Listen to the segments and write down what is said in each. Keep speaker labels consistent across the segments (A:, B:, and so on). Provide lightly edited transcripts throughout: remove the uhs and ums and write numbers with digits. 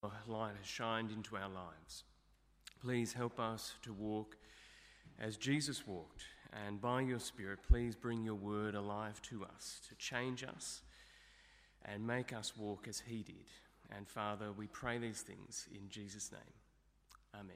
A: light has shined into our lives. Please help us to walk as Jesus walked, and by your Spirit, please bring your word alive to us, to change us and make us walk as he did. And Father, we pray these things in Jesus' name. Amen.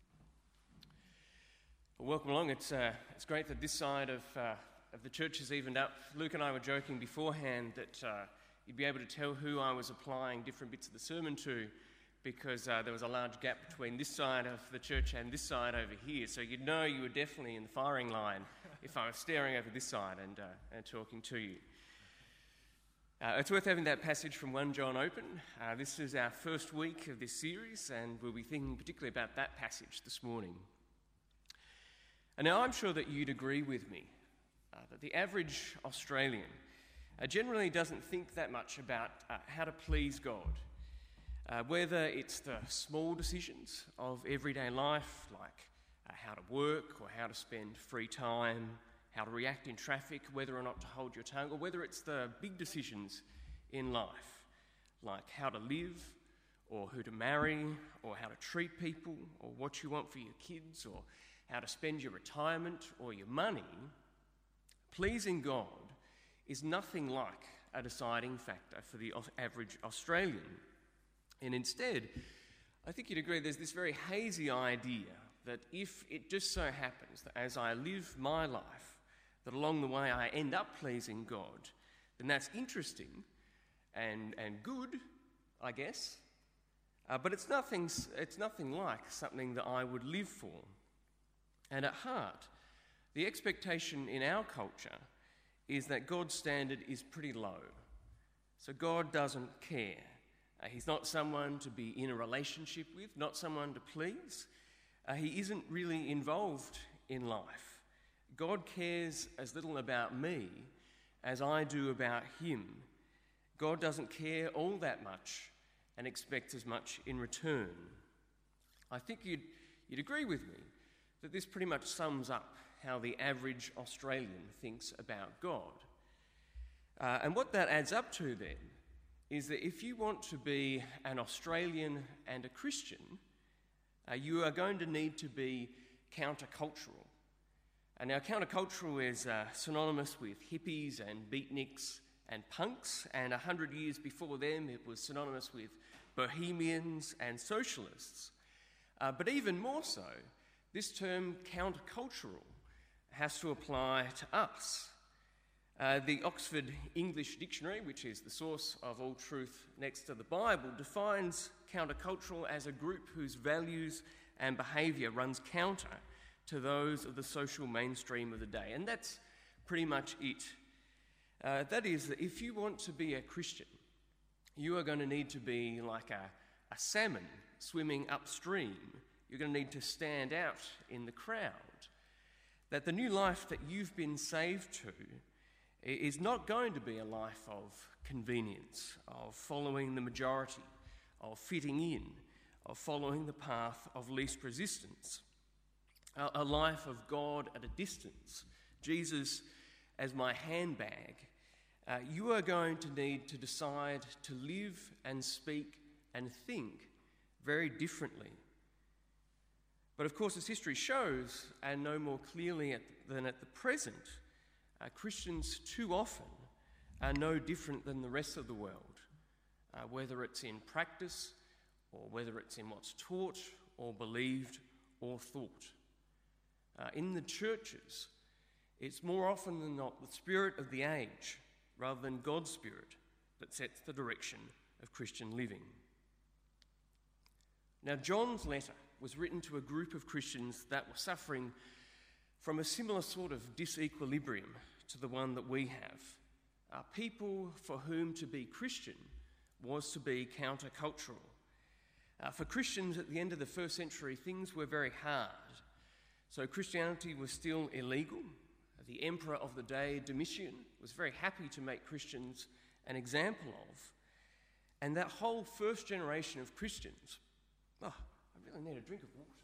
A: Well, welcome along. It's great that this side of the church is evened up. Luke and I were joking beforehand that you'd be able to tell who I was applying different bits of the sermon to, because there was a large gap between this side of the church and this side over here. So you'd know you were definitely in the firing line if I was staring over this side and talking to you. It's worth having that passage from 1 John open. This is our first week of this series, and we'll be thinking particularly about that passage this morning. And now I'm sure that you'd agree with me that the average Australian generally doesn't think that much about how to please God. Whether it's the small decisions of everyday life, like how to work or how to spend free time, how to react in traffic, whether or not to hold your tongue, or whether it's the big decisions in life, like how to live, or who to marry, or how to treat people, or what you want for your kids, or how to spend your retirement or your money, pleasing God is nothing like a deciding factor for the average Australian. And instead, I think you'd agree there's this very hazy idea that if it just so happens that as I live my life, that along the way I end up pleasing God, then that's interesting and good, I guess. But it's nothing like something that I would live for. And at heart, the expectation in our culture is that God's standard is pretty low. So God doesn't care. He's not someone to be in a relationship with, not someone to please. He isn't really involved in life. God cares as little about me as I do about him. God doesn't care all that much and expects as much in return. I think you'd agree with me that this pretty much sums up how the average Australian thinks about God. And what that adds up to then is that if you want to be an Australian and a Christian, you are going to need to be countercultural. And now countercultural is synonymous with hippies and beatniks and punks, and 100 years before them it was synonymous with bohemians and socialists. But even more so, this term countercultural has to apply to us. The Oxford English Dictionary, which is the source of all truth next to the Bible, defines countercultural as a group whose values and behaviour runs counter to those of the social mainstream of the day. And that's pretty much it. That is, that if you want to be a Christian, you are going to need to be like a salmon swimming upstream. You're going to need to stand out in the crowd. That the new life that you've been saved to is not going to be a life of convenience, of following the majority, of fitting in, of following the path of least resistance. A life of God at a distance, Jesus as my handbag. You are going to need to decide to live and speak and think very differently. But of course, as history shows, and no more clearly than at the present, Christians too often are no different than the rest of the world, whether it's in practice or whether it's in what's taught or believed or thought. In the churches, it's more often than not the spirit of the age rather than God's spirit that sets the direction of Christian living. Now, John's letter was written to a group of Christians that were suffering from a similar sort of disequilibrium to the one that we have. People for whom to be Christian was to be countercultural. For Christians at the end of the first century, things were very hard. So Christianity was still illegal. The emperor of the day, Domitian, was very happy to make Christians an example of. And that whole first generation of Christians, I really need a drink of water.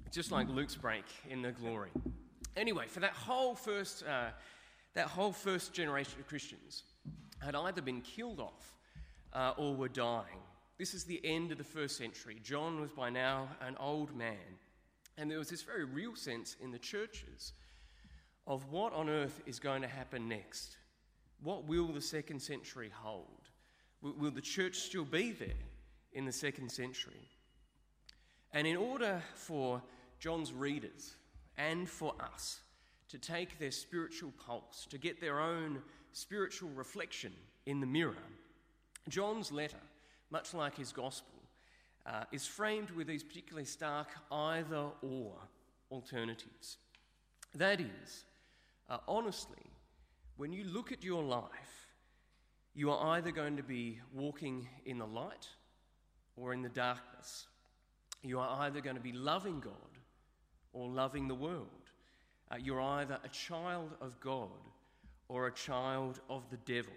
A: just like Luke's break in the glory. Anyway, for that whole first generation of Christians had either been killed off or were dying. This is the end of the first century. John was by now an old man, and there was this very real sense in the churches of what on earth is going to happen next. What will the second century hold? Will the church still be there in the second century? And in order for John's readers and for us to take their spiritual pulse, to get their own spiritual reflection in the mirror, John's letter, much like his gospel, is framed with these particularly stark either-or alternatives. That is, honestly, when you look at your life, you are either going to be walking in the light or in the darkness. You are either going to be loving God or loving the world. You're either a child of God or a child of the devil.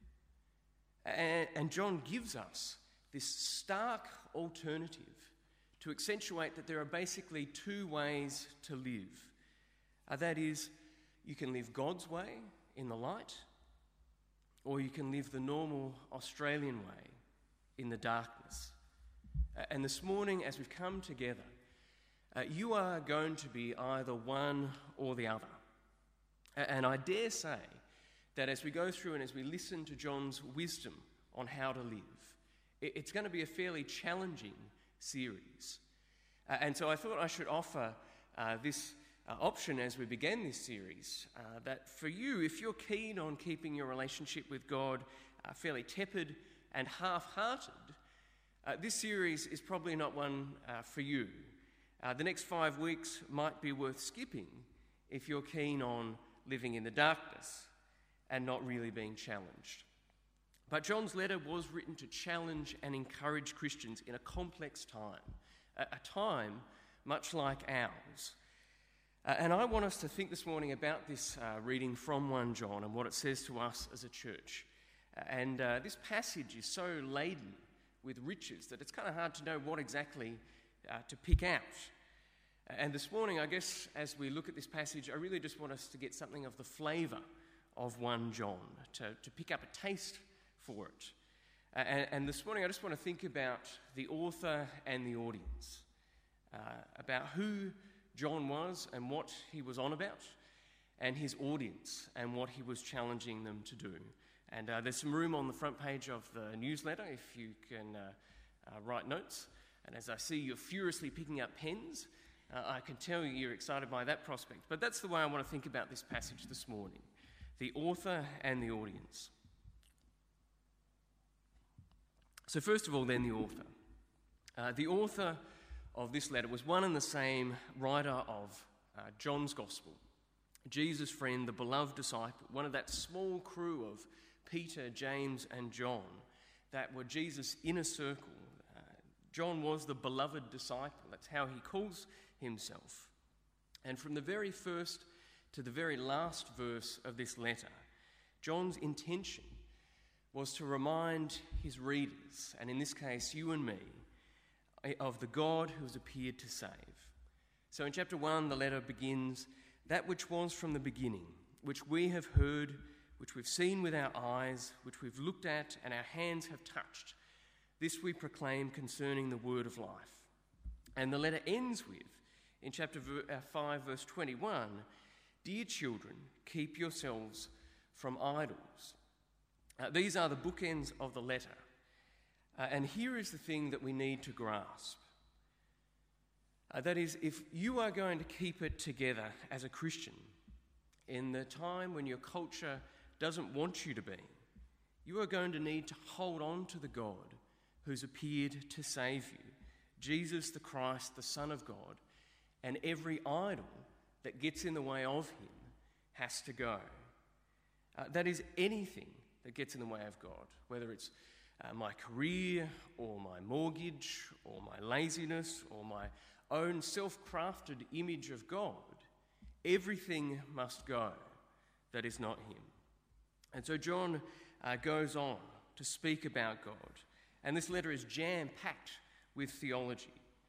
A: And John gives us this stark alternative to accentuate that there are basically two ways to live. That is, you can live God's way in the light, or you can live the normal Australian way in the darkness. And this morning, as we've come together, you are going to be either one or the other. And I dare say that as we go through and as we listen to John's wisdom on how to live, it's going to be a fairly challenging series. And so I thought I should offer this option as we begin this series, that for you, if you're keen on keeping your relationship with God fairly tepid and half-hearted, this series is probably not one for you. The next 5 weeks might be worth skipping if you're keen on living in the darkness and not really being challenged. But John's letter was written to challenge and encourage Christians in a complex time, a time much like ours. And I want us to think this morning about this reading from 1 John and what it says to us as a church. And this passage is so laden with riches that it's kind of hard to know what exactly to pick out. And this morning, I guess, as we look at this passage, I really just want us to get something of the flavour of 1 John, to pick up a taste for it. And this morning, I just want to think about the author and the audience, about who John was and what he was on about, and his audience and what he was challenging them to do. And there's some room on the front page of the newsletter if you can write notes. And as I see you're furiously picking up pens, I can tell you're excited by that prospect. But that's the way I want to think about this passage this morning. The author and the audience. So first of all, then, the author. The author of this letter was one and the same writer of John's Gospel, Jesus' friend, the beloved disciple, one of that small crew of Peter, James, and John that were Jesus' inner circle. John was the beloved disciple. That's how he calls himself. And from the very first to the very last verse of this letter, John's intention was to remind his readers, and in this case you and me, of the God who has appeared to save. So in chapter 1, the letter begins, "That which was from the beginning, which we have heard, which we've seen with our eyes, which we've looked at and our hands have touched, this we proclaim concerning the word of life." And the letter ends with, in chapter 5, verse 21, "Dear children, keep yourselves from idols." These are the bookends of the letter. And here is the thing that we need to grasp. That is, if you are going to keep it together as a Christian in the time when your culture doesn't want you to be, you are going to need to hold on to the God who's appeared to save you, Jesus the Christ, the Son of God, and every idol that gets in the way of him has to go. That is, anything that gets in the way of God, whether it's my career or my mortgage or my laziness or my own self-crafted image of God, everything must go that is not him. And so John goes on to speak about God. And this letter is jam-packed with theology.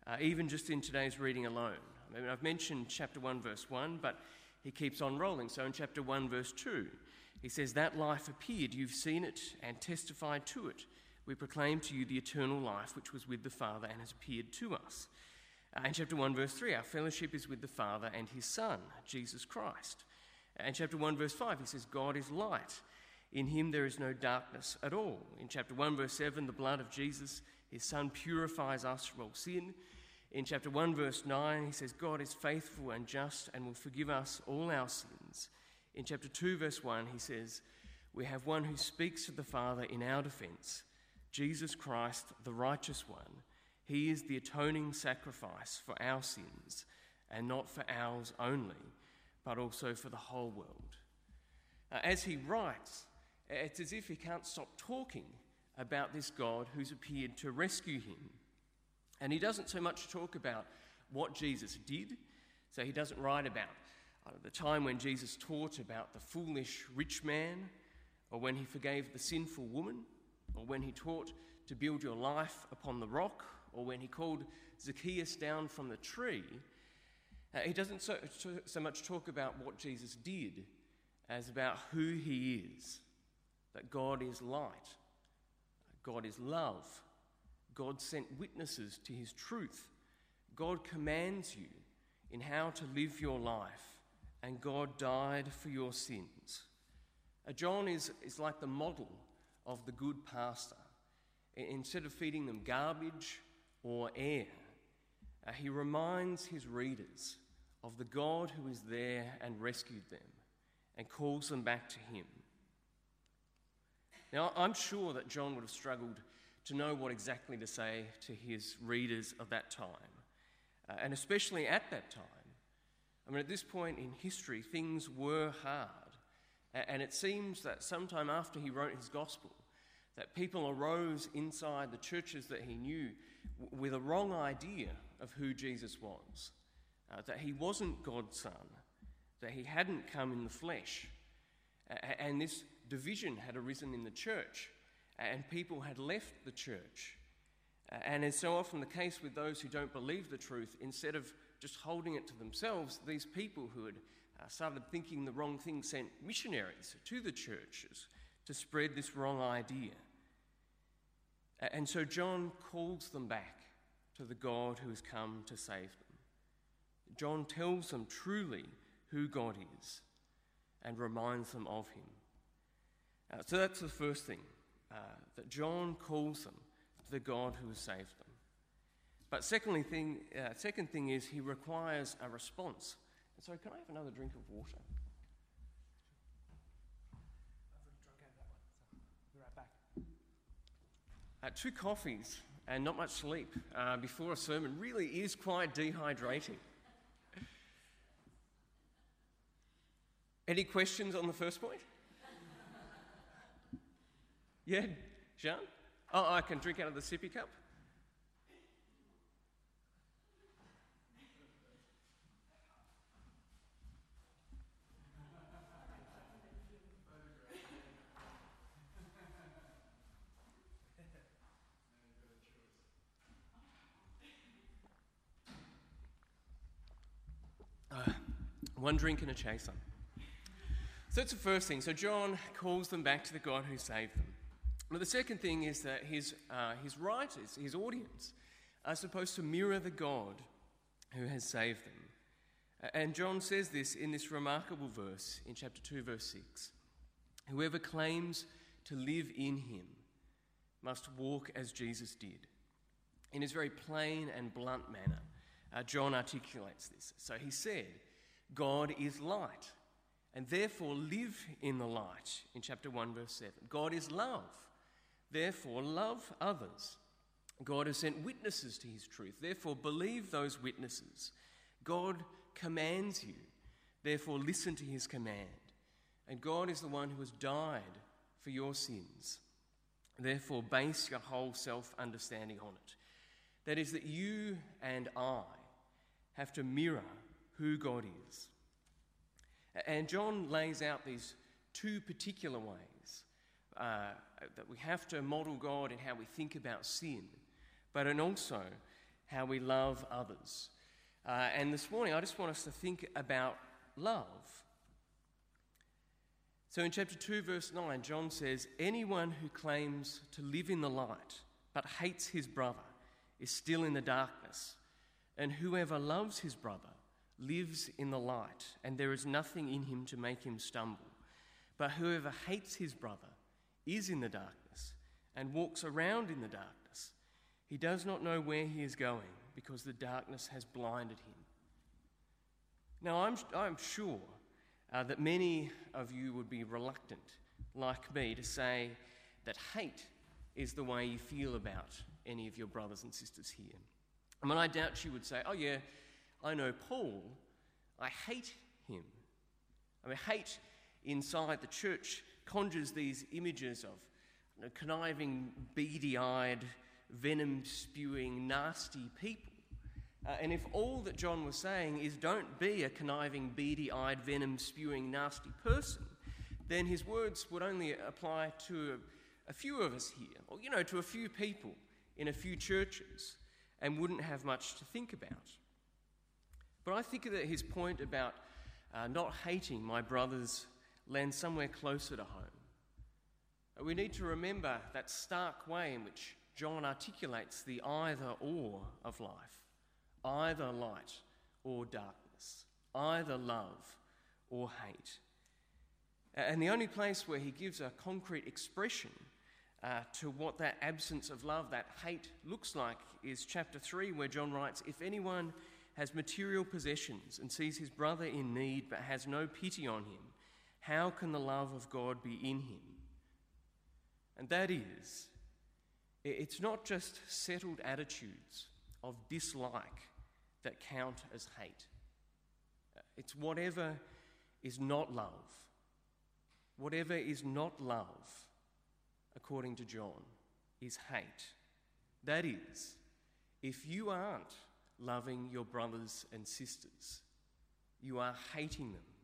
A: even just in today's reading alone. I mean, I've mentioned chapter 1, verse 1, but he keeps on rolling. So in chapter 1, verse 2, he says, "That life appeared, you've seen it and testified to it. We proclaim to you the eternal life which was with the Father and has appeared to us." In chapter 1, verse 3, our fellowship is with the Father and his Son, Jesus Christ. In chapter 1, verse 5, he says, "God is light. In him there is no darkness at all." In chapter 1, verse 7, the blood of Jesus, his Son, purifies us from all sin. In chapter 1, verse 9, he says, "God is faithful and just and will forgive us all our sins." In chapter 2, verse 1, he says, "We have one who speaks to the Father in our defense, Jesus Christ, the righteous one. He is the atoning sacrifice for our sins, and not for ours only, but also for the whole world." As he writes, it's as if he can't stop talking about this God who's appeared to rescue him. And he doesn't so much talk about what Jesus did. So he doesn't write about the time when Jesus taught about the foolish rich man, or when he forgave the sinful woman, or when he taught to build your life upon the rock, or when he called Zacchaeus down from the tree. He doesn't so much talk about what Jesus did as about who he is, that God is light, God is love, God sent witnesses to his truth, God commands you in how to live your life, and God died for your sins. John is like the model of the good pastor. Instead of feeding them garbage or air, he reminds his readers of the God who is there and rescued them and calls them back to him. Now, I'm sure that John would have struggled to know what exactly to say to his readers of that time, and especially at that time. I mean, at this point in history, things were hard, and it seems that sometime after he wrote his gospel, that people arose inside the churches that he knew with a wrong idea of who Jesus was, that he wasn't God's son, that he hadn't come in the flesh, and this division had arisen in the church, and people had left the church. And as so often the case with those who don't believe the truth, instead of just holding it to themselves, these people who had started thinking the wrong thing sent missionaries to the churches to spread this wrong idea. And so John calls them back to the God who has come to save them. John tells them truly who God is and reminds them of him. So that's the first thing, that John calls them to the God who has saved them. But second thing is he requires a response. And so can I have another drink of water? Two coffees and not much sleep before a sermon really is quite dehydrating. Any questions on the first point? Yeah, Jean? Oh, I can drink out of the sippy cup? One drink and a chaser. So that's the first thing. So John calls them back to the God who saved them. But the second thing is that his writers, his audience, are supposed to mirror the God who has saved them. And John says this in this remarkable verse in chapter 2, verse 6. "Whoever claims to live in him must walk as Jesus did." In his very plain and blunt manner, John articulates this. So he said, God is light, and therefore live in the light, in chapter 1, verse 7. God is love, therefore love others. God has sent witnesses to his truth, therefore believe those witnesses. God commands you, therefore listen to his command. And God is the one who has died for your sins, therefore base your whole self-understanding on it. That is, that you and I have to mirror who God is. And John lays out these two particular ways that we have to model God in how we think about sin, but and also how we love others. And this morning I just want us to think about love. So in chapter 2, verse 9, John says, "Anyone who claims to live in the light but hates his brother is still in the darkness. And whoever loves his brother lives in the light, and there is nothing in him to make him stumble. But whoever hates his brother is in the darkness and walks around in the darkness. He does not know where he is going because the darkness has blinded him." Now, I'm sure that many of you would be reluctant, like me, to say that hate is the way you feel about any of your brothers and sisters here. I mean, I doubt you would say, "Oh yeah, I know Paul, I hate him." I mean, hate inside the church conjures these images of conniving, beady-eyed, venom-spewing, nasty people. And if all that John was saying is don't be a conniving, beady-eyed, venom-spewing, nasty person, then his words would only apply to a few of us here, or, to a few people in a few churches, and wouldn't have much to think about. But I think that his point about not hating my brothers lands somewhere closer to home. We need to remember that stark way in which John articulates the either-or of life. Either light or darkness, either love or hate. And the only place where he gives a concrete expression to what that absence of love, that hate, looks like is chapter 3, where John writes, "If anyone has material possessions and sees his brother in need but has no pity on him, how can the love of God be in him?" And that is, it's not just settled attitudes of dislike that count as hate. It's whatever is not love. Whatever is not love, according to John, is hate. That is, if you aren't loving your brothers and sisters, you are hating them.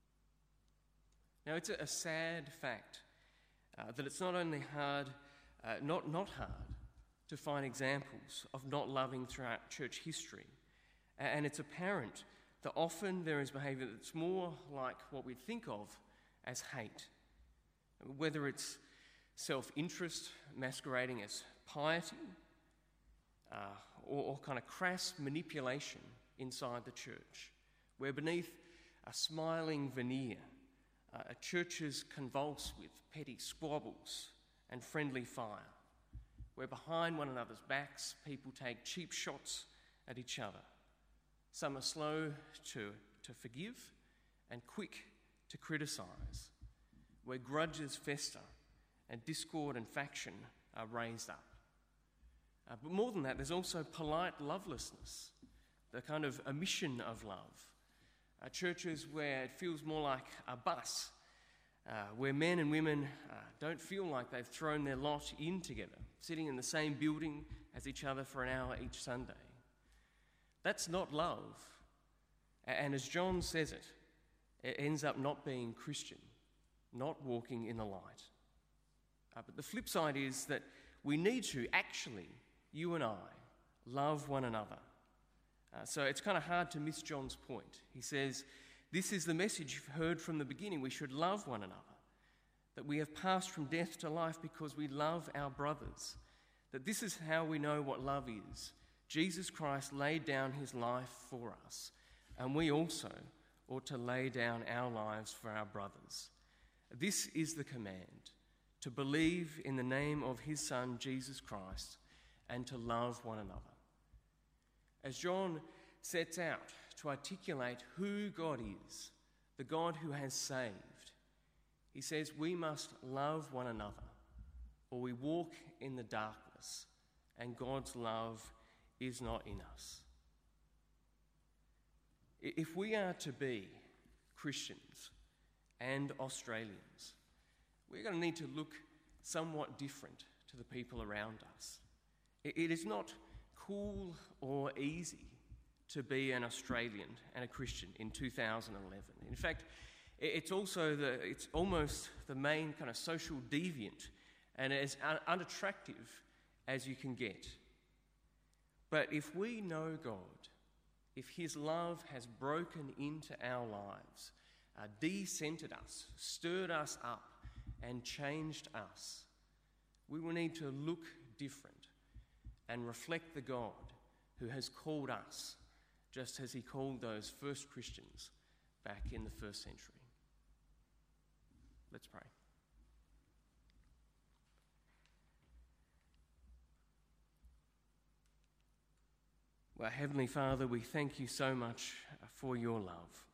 A: Now, it's a sad fact that it's not only hard, not hard, to find examples of not loving throughout church history. And it's apparent that often there is behaviour that's more like what we think of as hate. Whether it's self-interest masquerading as piety, or kind of crass manipulation inside the church, where beneath a smiling veneer, churches convulse with petty squabbles and friendly fire, where behind one another's backs people take cheap shots at each other. Some are slow to forgive and quick to criticise, where grudges fester and discord and faction are raised up. But more than that, there's also polite lovelessness, the kind of omission of love. Churches where it feels more like a bus, where men and women don't feel like they've thrown their lot in together, sitting in the same building as each other for an hour each Sunday. That's not love. And as John says it, it ends up not being Christian, not walking in the light. But the flip side is that we need to actually, you and I, love one another. So it's kind of hard to miss John's point. He says, this is the message you've heard from the beginning. We should love one another. That we have passed from death to life because we love our brothers. That this is how we know what love is. Jesus Christ laid down his life for us, and we also ought to lay down our lives for our brothers. This is the command, to believe in the name of his Son, Jesus Christ, and to love one another. As John sets out to articulate who God is, the God who has saved, he says we must love one another, or we walk in the darkness, and God's love is not in us. If we are to be Christians and Australians, we're going to need to look somewhat different to the people around us. It is not cool or easy to be an Australian and a Christian in 2011. In fact, it's almost the main kind of social deviant and as unattractive as you can get. But if we know God, if his love has broken into our lives, de-centered us, stirred us up, and changed us, we will need to look different and reflect the God who has called us, just as he called those first Christians back in the first century. Let's pray. Well, Heavenly Father, we thank you so much for your love.